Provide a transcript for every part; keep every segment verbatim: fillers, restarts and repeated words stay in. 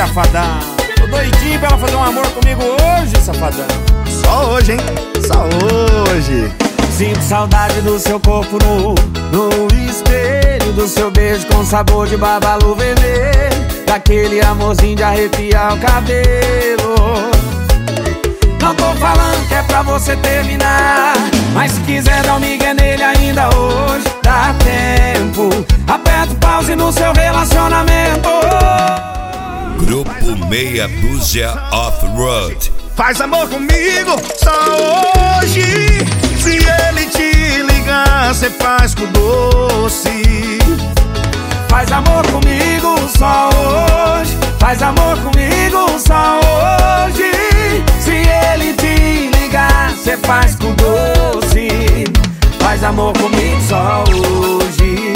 safadão. Tô doidinho pra ela fazer um amor comigo hoje, safadão. Só hoje, hein? Só hoje. Sinto saudade do seu corpo nu, no espelho do seu beijo com sabor de babalu vermelho, daquele amorzinho de arrepiar o cabelo. Não tô falando que é pra você terminar, mas se quiser dar um migué nele ainda hoje, dá tempo. Aperta o pause no seu relacionamento. Grupo Meia Dúzia Off-Road. Faz amor comigo só hoje. Se ele te ligar, cê faz com doce. Faz amor comigo só hoje. Faz amor comigo só hoje. Se ele te ligar, cê faz com doce. Faz amor comigo só hoje.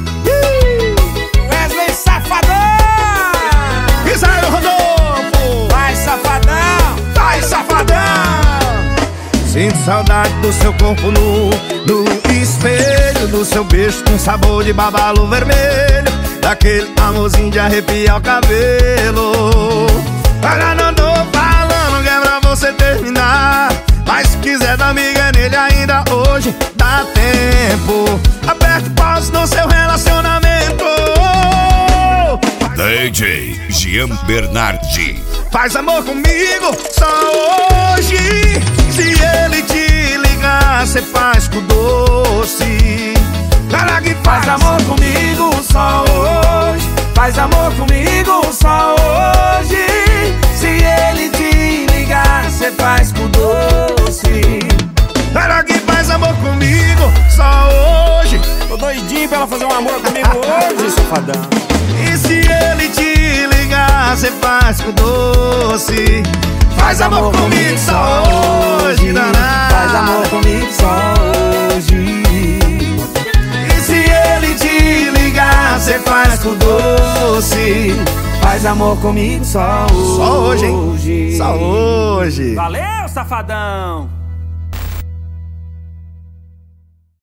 Wesley Safadão! Israel Rodolfo! Vai, safadão! Vai, safadão! Sinto saudade do seu corpo nu, no espelho do seu beijo com sabor de babalu vermelho, daquele amorzinho de arrepiar o cabelo. Agora não tô falando que é pra você terminar, mas se quiser dar miga nele ainda hoje, dá tempo. Aperta o pause no seu relacionamento. D J Jean Bernardi. Faz amor comigo só hoje. Se ele te ligar, cê faz com doce. Cara que faz, Faz amor comigo só hoje. Faz amor comigo só hoje. Se ele te ligar, cê faz com doce. Cara que faz amor comigo só hoje. Tô doidinho pra ela fazer um amor comigo hoje, safadão. E se ele te ligar, cê faz com doce. Faz amor comigo só hoje, danado. Faz amor comigo só hoje. E se ele te ligar, cê faz com doce. Faz amor comigo só hoje. Só hoje, hein? Só hoje. Valeu, safadão!